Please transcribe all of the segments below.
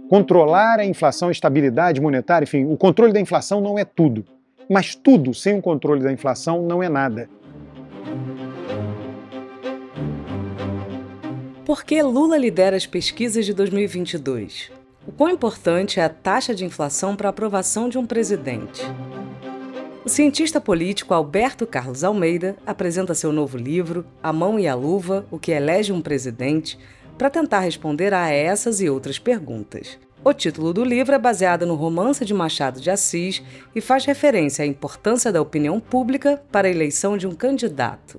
Controlar a inflação, a estabilidade monetária, enfim, o controle da inflação não é tudo. Mas tudo sem o controle da inflação não é nada. Por que Lula lidera as pesquisas de 2022? O quão importante é a taxa de inflação para a aprovação de um presidente? O cientista político Alberto Carlos Almeida apresenta seu novo livro, A Mão e a Luva, o que elege um presidente, para tentar responder a essas e outras perguntas. O título do livro é baseado no romance de Machado de Assis e faz referência à importância da opinião pública para a eleição de um candidato.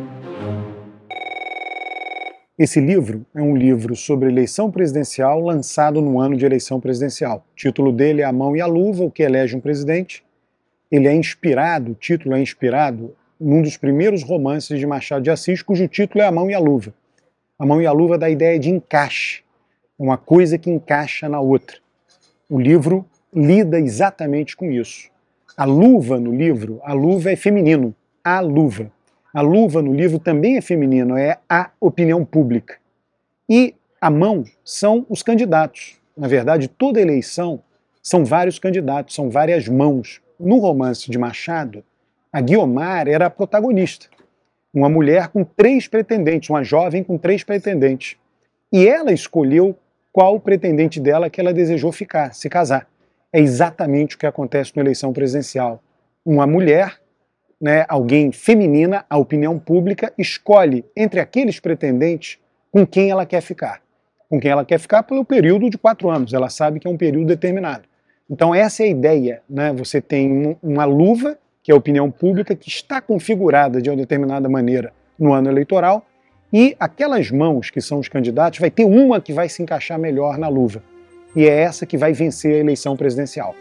Esse livro é um livro sobre eleição presidencial lançado no ano de eleição presidencial. O título dele é A Mão e a Luva, o que elege um presidente. Ele é inspirado, o título é inspirado num dos primeiros romances de Machado de Assis, cujo título é A Mão e a Luva. A Mão e a Luva dá a ideia de encaixe, uma coisa que encaixa na outra. O livro lida exatamente com isso. A luva no livro, a luva é feminino, a luva. A luva no livro também é feminino, é a opinião pública. E a mão são os candidatos. Na verdade, toda eleição são vários candidatos, são várias mãos. No romance de Machado, a Guiomar era a protagonista. Uma mulher com 3 pretendentes, uma jovem com 3 pretendentes. E ela escolheu qual pretendente dela que ela desejou ficar, se casar. É exatamente o que acontece na eleição presidencial. Uma mulher, alguém feminina, a opinião pública, escolhe entre aqueles pretendentes com quem ela quer ficar. Com quem ela quer ficar pelo período de 4 anos, ela sabe que é um período determinado. Então essa é a ideia, Você tem uma luva, que é a opinião pública, que está configurada de uma determinada maneira no ano eleitoral, e aquelas mãos que são os candidatos, vai ter uma que vai se encaixar melhor na luva. E é essa que vai vencer a eleição presidencial.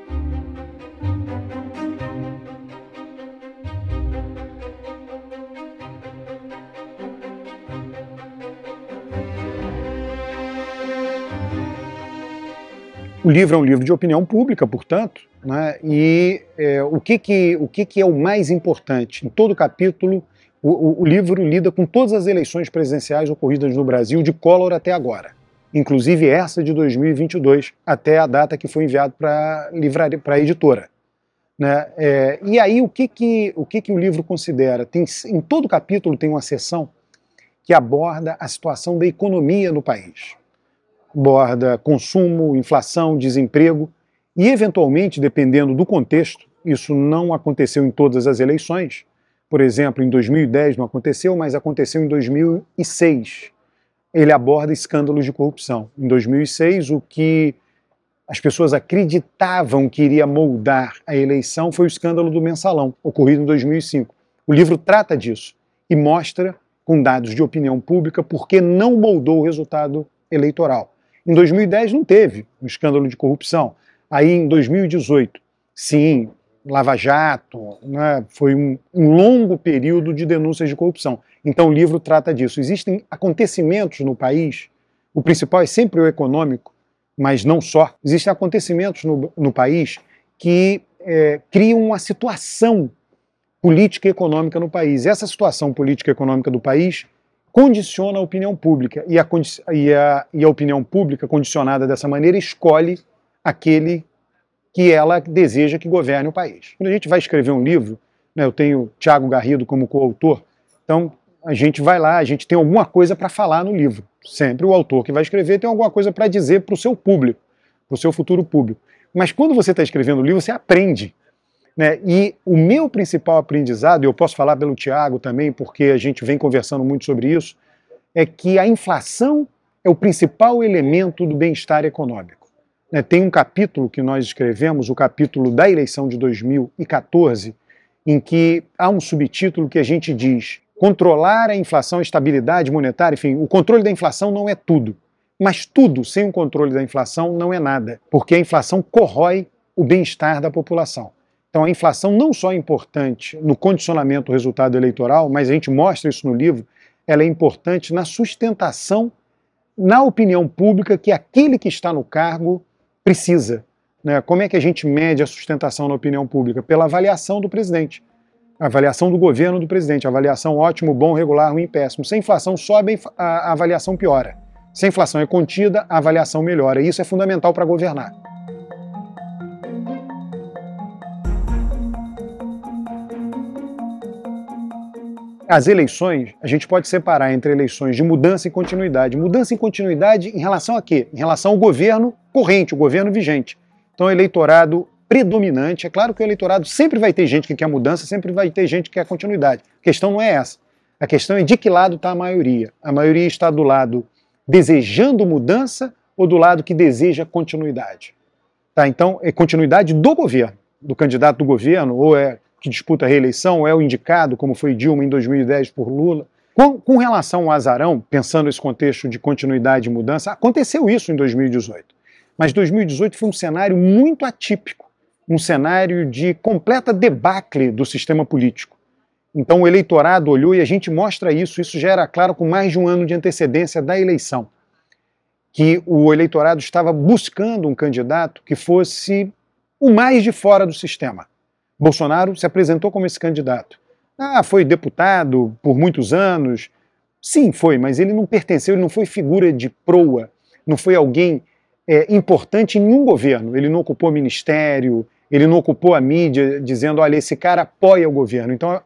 O livro é um livro de opinião pública, portanto, e o que é o mais importante? Em todo capítulo, o livro lida com todas as eleições presidenciais ocorridas no Brasil, de Collor até agora, inclusive essa de 2022, até a data que foi enviado para a editora. E aí, o que o livro considera? Em todo capítulo tem uma seção que aborda a situação da economia no país. Aborda consumo, inflação, desemprego e, eventualmente, dependendo do contexto, isso não aconteceu em todas as eleições. Por exemplo, em 2010 não aconteceu, mas aconteceu em 2006. Ele aborda escândalos de corrupção. Em 2006, o que as pessoas acreditavam que iria moldar a eleição foi o escândalo do Mensalão, ocorrido em 2005. O livro trata disso e mostra, com dados de opinião pública, por que não moldou o resultado eleitoral. Em 2010 não teve um escândalo de corrupção. Aí em 2018, sim, Lava Jato, foi um longo período de denúncias de corrupção. Então o livro trata disso. Existem acontecimentos no país, o principal é sempre o econômico, mas não só. Existem acontecimentos no país que criam uma situação política e econômica no país. Essa situação política e econômica do país condiciona a opinião pública, e a opinião pública, condicionada dessa maneira, escolhe aquele que ela deseja que governe o país. Quando a gente vai escrever um livro, eu tenho Thiago Garrido como coautor, então a gente vai lá, a gente tem alguma coisa para falar no livro. Sempre o autor que vai escrever tem alguma coisa para dizer para o seu público, para o seu futuro público. Mas quando você está escrevendo o livro, você aprende. E o meu principal aprendizado, e eu posso falar pelo Thiago também, porque a gente vem conversando muito sobre isso, é que a inflação é o principal elemento do bem-estar econômico. Tem um capítulo que nós escrevemos, o capítulo da eleição de 2014, em que há um subtítulo que a gente diz: controlar a inflação, a estabilidade monetária, enfim, o controle da inflação não é tudo. Mas tudo sem o controle da inflação não é nada, porque a inflação corrói o bem-estar da população. Então a inflação não só é importante no condicionamento do resultado eleitoral, mas a gente mostra isso no livro, ela é importante na sustentação, na opinião pública que aquele que está no cargo precisa. Como é que a gente mede a sustentação na opinião pública? Pela avaliação do presidente, a avaliação do governo do presidente, a avaliação ótimo, bom, regular, ruim, péssimo. Se a inflação sobe, a avaliação piora. Se a inflação é contida, a avaliação melhora. E isso é fundamental para governar. As eleições, a gente pode separar entre eleições de mudança e continuidade. Mudança e continuidade em relação a quê? Em relação ao governo corrente, o governo vigente. Então, o eleitorado predominante, é claro que o eleitorado sempre vai ter gente que quer mudança, sempre vai ter gente que quer continuidade. A questão não é essa. A questão é de que lado está a maioria. A maioria está do lado desejando mudança ou do lado que deseja continuidade. Tá? Então, é continuidade do governo, do candidato do governo, ou é que disputa a reeleição, ou é o indicado, como foi Dilma em 2010 por Lula. Com relação ao azarão, pensando nesse contexto de continuidade e mudança, aconteceu isso em 2018. Mas 2018 foi um cenário muito atípico, um cenário de completa debacle do sistema político. Então o eleitorado olhou e a gente mostra isso já era claro com mais de um ano de antecedência da eleição, que o eleitorado estava buscando um candidato que fosse o mais de fora do sistema. Bolsonaro se apresentou como esse candidato. Foi deputado por muitos anos. Sim, foi, mas ele não pertenceu, ele não foi figura de proa, não foi alguém importante em nenhum governo. Ele não ocupou ministério, ele não ocupou a mídia dizendo, olha, esse cara apoia o governo. Então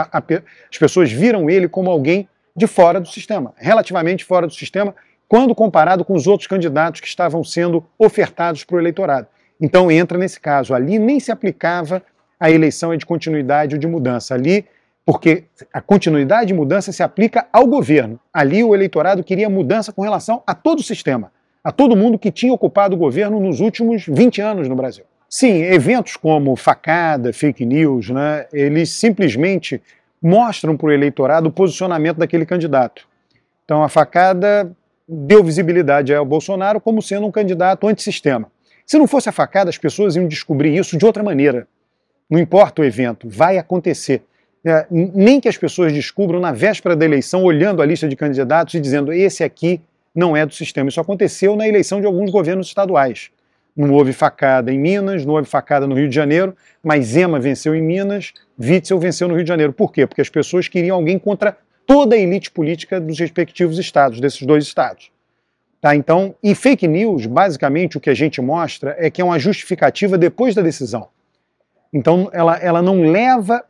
as pessoas viram ele como alguém de fora do sistema, relativamente fora do sistema, quando comparado com os outros candidatos que estavam sendo ofertados para o eleitorado. Então entra nesse caso. Ali nem se aplicava a eleição é de continuidade ou de mudança. Ali, porque a continuidade e mudança se aplica ao governo. Ali o eleitorado queria mudança com relação a todo o sistema, a todo mundo que tinha ocupado o governo nos últimos 20 anos no Brasil. Sim, eventos como facada, fake news, né, eles simplesmente mostram para o eleitorado o posicionamento daquele candidato. Então a facada deu visibilidade ao Bolsonaro como sendo um candidato antissistema. Se não fosse a facada, as pessoas iam descobrir isso de outra maneira. Não importa o evento, vai acontecer. Nem que as pessoas descubram na véspera da eleição, olhando a lista de candidatos e dizendo esse aqui não é do sistema. Isso aconteceu na eleição de alguns governos estaduais. Não houve facada em Minas, não houve facada no Rio de Janeiro, mas Zema venceu em Minas, Witzel venceu no Rio de Janeiro. Por quê? Porque as pessoas queriam alguém contra toda a elite política dos respectivos estados, desses dois estados. Tá? Então, e fake news, basicamente o que a gente mostra é que é uma justificativa depois da decisão. Então, ela não leva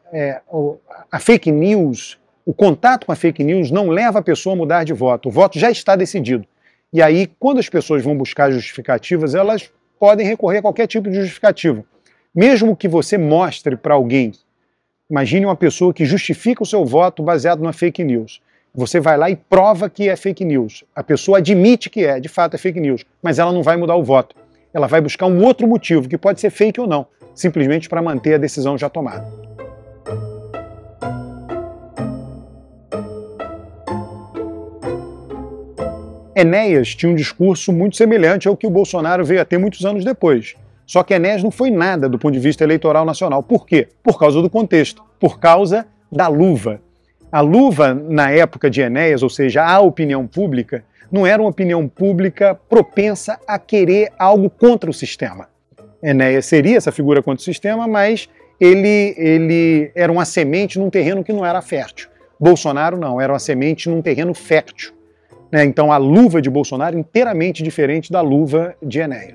a fake news, o contato com a fake news não leva a pessoa a mudar de voto. O voto já está decidido. E aí, quando as pessoas vão buscar justificativas, elas podem recorrer a qualquer tipo de justificativa. Mesmo que você mostre para alguém, imagine uma pessoa que justifica o seu voto baseado na fake news. Você vai lá e prova que é fake news. A pessoa admite que de fato é fake news, mas ela não vai mudar o voto. Ela vai buscar um outro motivo, que pode ser fake ou não, simplesmente para manter a decisão já tomada. Enéas tinha um discurso muito semelhante ao que o Bolsonaro veio a ter muitos anos depois. Só que Enéas não foi nada do ponto de vista eleitoral nacional. Por quê? Por causa do contexto, por causa da luva. A luva, na época de Enéas, ou seja, a opinião pública, não era uma opinião pública propensa a querer algo contra o sistema. Enéas seria essa figura contra o sistema, mas ele era uma semente num terreno que não era fértil. Bolsonaro não, era uma semente num terreno fértil. Então a luva de Bolsonaro é inteiramente diferente da luva de Enéas.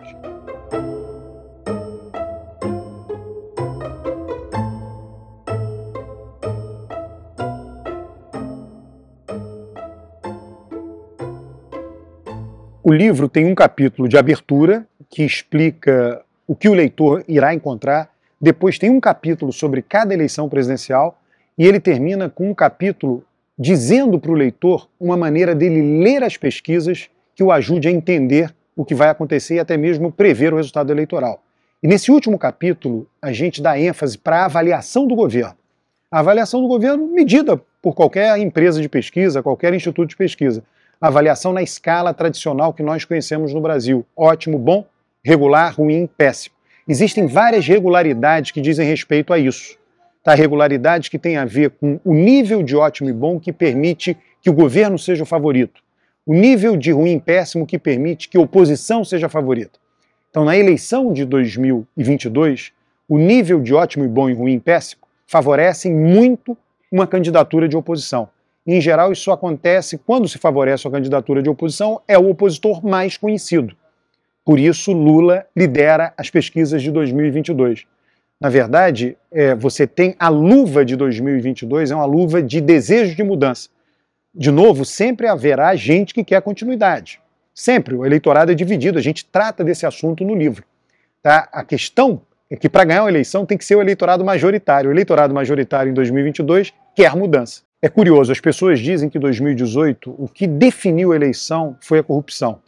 O livro tem um capítulo de abertura que explica o que o leitor irá encontrar. Depois tem um capítulo sobre cada eleição presidencial e ele termina com um capítulo dizendo para o leitor uma maneira dele ler as pesquisas que o ajude a entender o que vai acontecer e até mesmo prever o resultado eleitoral. E nesse último capítulo, a gente dá ênfase para a avaliação do governo. A avaliação do governo medida por qualquer empresa de pesquisa, qualquer instituto de pesquisa. A avaliação na escala tradicional que nós conhecemos no Brasil. Ótimo, bom, regular, ruim, péssimo. Existem várias regularidades que dizem respeito a isso. Regularidades que têm a ver com o nível de ótimo e bom que permite que o governo seja o favorito. O nível de ruim e péssimo que permite que a oposição seja a favorita. Então, na eleição de 2022, o nível de ótimo e bom e ruim e péssimo favorecem muito uma candidatura de oposição. Em geral, isso acontece quando se favorece a candidatura de oposição, é o opositor mais conhecido. Por isso, Lula lidera as pesquisas de 2022. Na verdade, você tem a luva de 2022, é uma luva de desejo de mudança. De novo, sempre haverá gente que quer continuidade. Sempre, o eleitorado é dividido, a gente trata desse assunto no livro. Tá? A questão é que para ganhar uma eleição tem que ser o eleitorado majoritário. O eleitorado majoritário em 2022 quer mudança. É curioso, as pessoas dizem que em 2018 o que definiu a eleição foi a corrupção.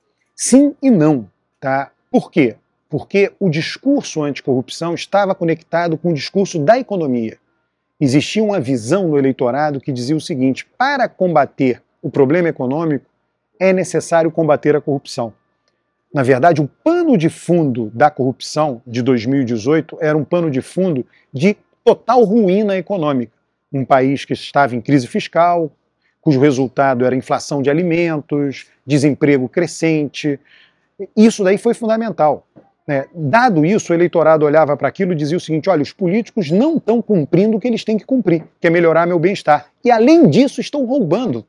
Sim e não. Tá? Por quê? Porque o discurso anticorrupção estava conectado com o discurso da economia. Existia uma visão no eleitorado que dizia o seguinte: para combater o problema econômico, é necessário combater a corrupção. Na verdade, o pano de fundo da corrupção de 2018 era um pano de fundo de total ruína econômica. Um país que estava em crise fiscal, cujo resultado era inflação de alimentos, desemprego crescente. Isso daí foi fundamental. Dado isso, o eleitorado olhava para aquilo e dizia o seguinte: olha, os políticos não estão cumprindo o que eles têm que cumprir, que é melhorar meu bem-estar. E, além disso, estão roubando.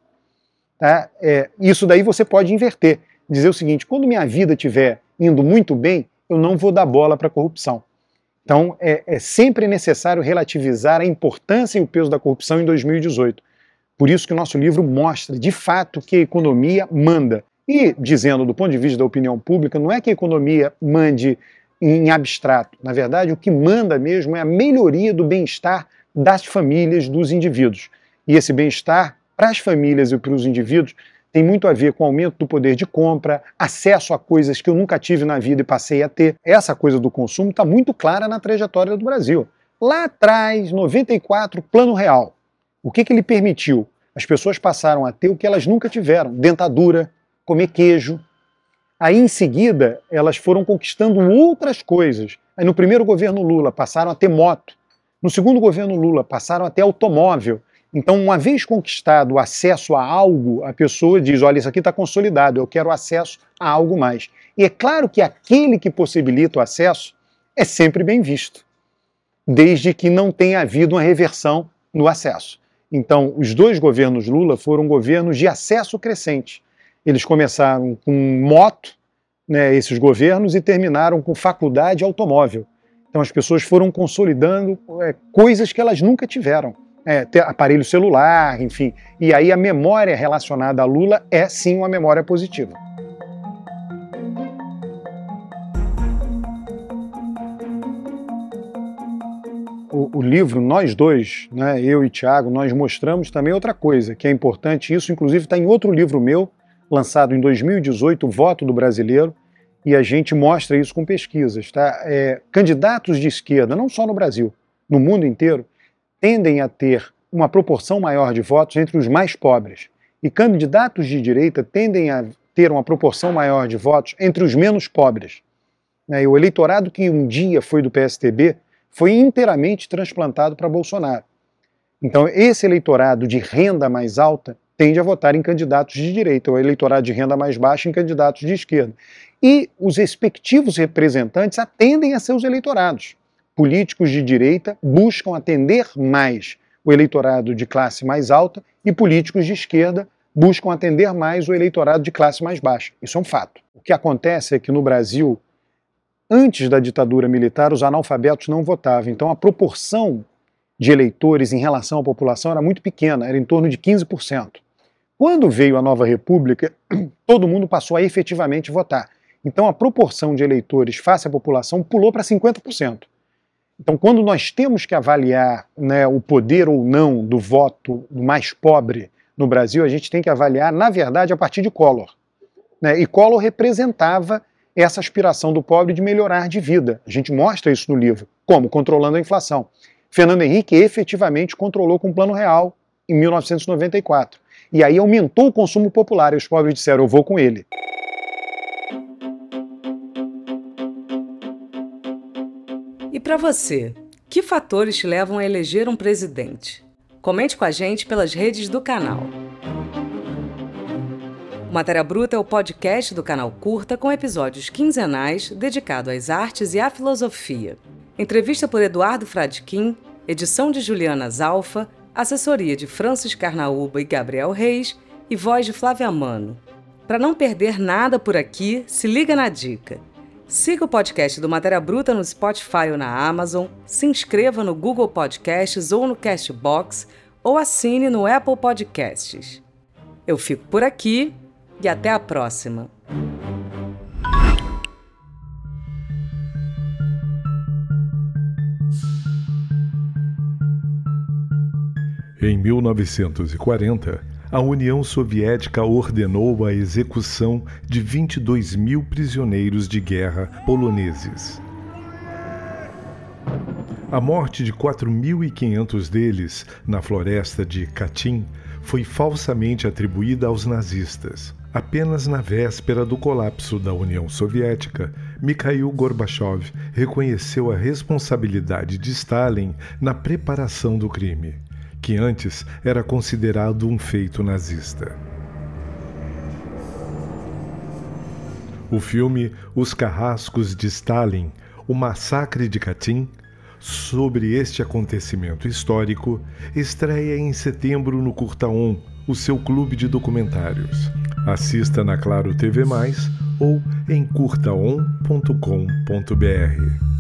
Tá? Isso daí você pode inverter. Dizer o seguinte: quando minha vida estiver indo muito bem, eu não vou dar bola para a corrupção. Então, é sempre necessário relativizar a importância e o peso da corrupção em 2018. Por isso que o nosso livro mostra, de fato, que a economia manda. E, dizendo do ponto de vista da opinião pública, não é que a economia mande em abstrato. Na verdade, o que manda mesmo é a melhoria do bem-estar das famílias, dos indivíduos. E esse bem-estar, para as famílias e para os indivíduos, tem muito a ver com o aumento do poder de compra, acesso a coisas que eu nunca tive na vida e passei a ter. Essa coisa do consumo está muito clara na trajetória do Brasil. Lá atrás, 94, Plano Real. O que ele permitiu? As pessoas passaram a ter o que elas nunca tiveram: dentadura, comer queijo. Aí, em seguida, elas foram conquistando outras coisas. Aí, no primeiro governo Lula, passaram a ter moto. No segundo governo Lula, passaram a ter automóvel. Então, uma vez conquistado o acesso a algo, a pessoa diz: olha, isso aqui está consolidado, eu quero acesso a algo mais. E é claro que aquele que possibilita o acesso é sempre bem visto, desde que não tenha havido uma reversão no acesso. Então, os dois governos Lula foram governos de acesso crescente. Eles começaram com moto, esses governos, e terminaram com faculdade automóvel. Então as pessoas foram consolidando coisas que elas nunca tiveram. Aparelho celular, enfim. E aí a memória relacionada a Lula é sim uma memória positiva. O livro, nós dois, eu e Tiago, nós mostramos também outra coisa, que é importante. Isso, inclusive, está em outro livro meu, lançado em 2018, O Voto do Brasileiro, e a gente mostra isso com pesquisas. Tá? Candidatos de esquerda, não só no Brasil, no mundo inteiro, tendem a ter uma proporção maior de votos entre os mais pobres. E candidatos de direita tendem a ter uma proporção maior de votos entre os menos pobres. E o eleitorado que um dia foi do PSTB foi inteiramente transplantado para Bolsonaro. Então, esse eleitorado de renda mais alta tende a votar em candidatos de direita, o eleitorado de renda mais baixa em candidatos de esquerda. E os respectivos representantes atendem a seus eleitorados. Políticos de direita buscam atender mais o eleitorado de classe mais alta e políticos de esquerda buscam atender mais o eleitorado de classe mais baixa. Isso é um fato. O que acontece é que no Brasil, antes da ditadura militar, os analfabetos não votavam. Então a proporção de eleitores em relação à população era muito pequena, era em torno de 15%. Quando veio a nova república, todo mundo passou a efetivamente votar. Então a proporção de eleitores face à população pulou para 50%. Então quando nós temos que avaliar o poder ou não do voto mais pobre no Brasil, a gente tem que avaliar, na verdade, a partir de Collor. E Collor representava essa aspiração do pobre de melhorar de vida. A gente mostra isso no livro. Como? Controlando a inflação. Fernando Henrique efetivamente controlou com o Plano Real em 1994. E aí aumentou o consumo popular e os pobres disseram: eu vou com ele. E para você, que fatores te levam a eleger um presidente? Comente com a gente pelas redes do canal. O Matéria Bruta é o podcast do canal Curta com episódios quinzenais dedicado às artes e à filosofia. Entrevista por Eduardo Fradkin, edição de Juliana Zalfa, assessoria de Francis Carnaúba e Gabriel Reis e voz de Flávia Mano. Para não perder nada por aqui, se liga na dica. Siga o podcast do Matéria Bruta no Spotify ou na Amazon, se inscreva no Google Podcasts ou no Castbox ou assine no Apple Podcasts. Eu fico por aqui e até a próxima. Em 1940, a União Soviética ordenou a execução de 22 mil prisioneiros de guerra poloneses. A morte de 4.500 deles na floresta de Katyn foi falsamente atribuída aos nazistas. Apenas na véspera do colapso da União Soviética, Mikhail Gorbachev reconheceu a responsabilidade de Stalin na preparação do crime, que antes era considerado um feito nazista. O filme Os Carrascos de Stalin, O Massacre de Katyn, sobre este acontecimento histórico, estreia em setembro no Curta-On, o seu clube de documentários. Assista na Claro TV+, ou em curtaon.com.br.